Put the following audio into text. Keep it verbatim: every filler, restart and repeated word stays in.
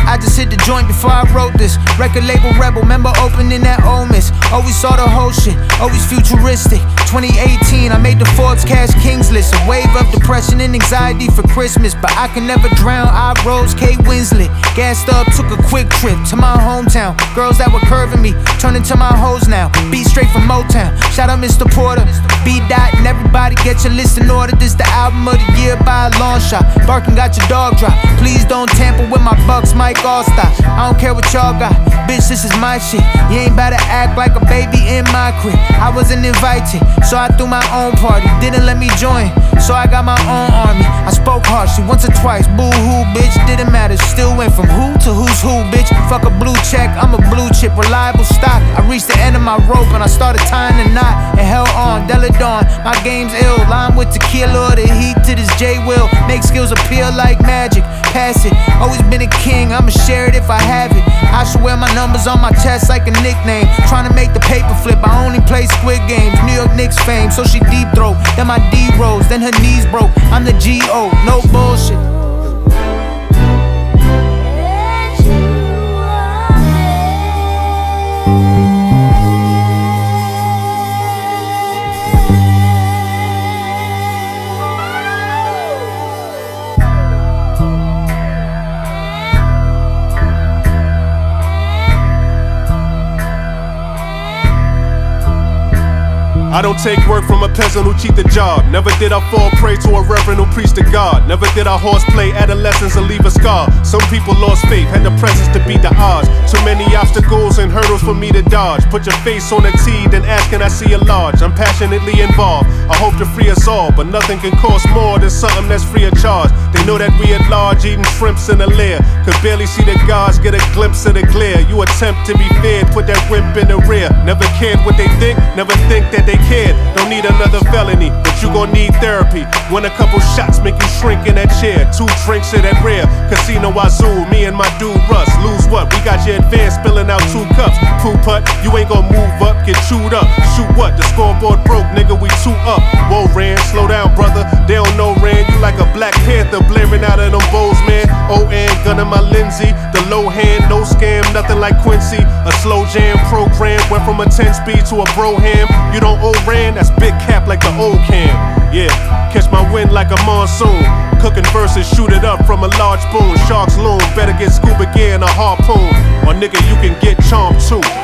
I just hit the joint before I wrote this. Record label Rebel, remember opening that Ole Miss. Always saw the whole shit, always futuristic. twenty eighteen, I made the Forbes Cash Kings list. A wave of depression and anxiety for Christmas, but I can never drown. I rose, Kate Winslet. Gassed up, took a quick trip to my hometown. Girls that were curving me, turned into my hoes now. Beat straight from Motown. Shout out Mister Porter, B. Dot, and everybody get your list in order. This the album of the year by a long shot. Barking got your dog drop. Please don't tamper with my Bucks, Mike Allstott. I don't care what y'all got, bitch, this is my shit. You ain't bout to act like a baby in my crib. I wasn't invited, so I threw my own party. Didn't let me join, so I got my own army. I spoke harshly once or twice, boo-hoo, bitch. Didn't matter, still went from who to who's who, bitch. Fuck a blue check, I'm a blue chip, reliable stock. I reached the end of my rope and I started tying the knot and held on, Deladon. My game's ill, lime with tequila or the heat to this J-Will. Make skills appear like magic, pass it. Always been a king, I'ma share it if I have it. I should wear my numbers on my chest like a nickname. Trying to make the paper flip, I only play Squid Games. New York Knicks fame, so she deep throat. Then my D rose, then her knees broke. I'm the G O, no bullshit. I don't take work from a peasant who cheat the job. Never did I fall prey to a reverend who preached to God. Never did I horseplay adolescence and leave a scar. Some people lost faith, had the presence to beat the odds. Too many obstacles and hurdles for me to dodge. Put your face on a T, then ask can I see a large. I'm passionately involved, I hope to free us all. But nothing can cost more than something that's free of charge. They know that we at large eating shrimps in a lair. Could barely see the gods, get a glimpse of the glare. You attempt to be feared, put that whip in the rear. Never cared what they think, never think that they cared. Don't need another felony, but you gon' need therapy. When a couple shots make you shrink in that chair. Two drinks of that rare Casino Wazoo, me and my dude Russ. Lose what? We got your advance spilling out two cups. Poo putt, you ain't gon' move up, get chewed up. Shoot what? The scoreboard broke, nigga, we two up. Whoa, Rand, slow down, brother. They don't know Rand, you like a Black Panther blaring out of them bows, man. O N, gun in my Lindsay. The low hand, no scam, nothing like Quincy. A slow jam program, went from a ten speed to a Broham. You don't owe Rand, that's big cap like the old can. Yeah, catch my wind like a monsoon. Cooking verses, shoot it up from a large spoon. Sharks loom, better get scuba gear and a harpoon. Or nigga, you can get charmed too.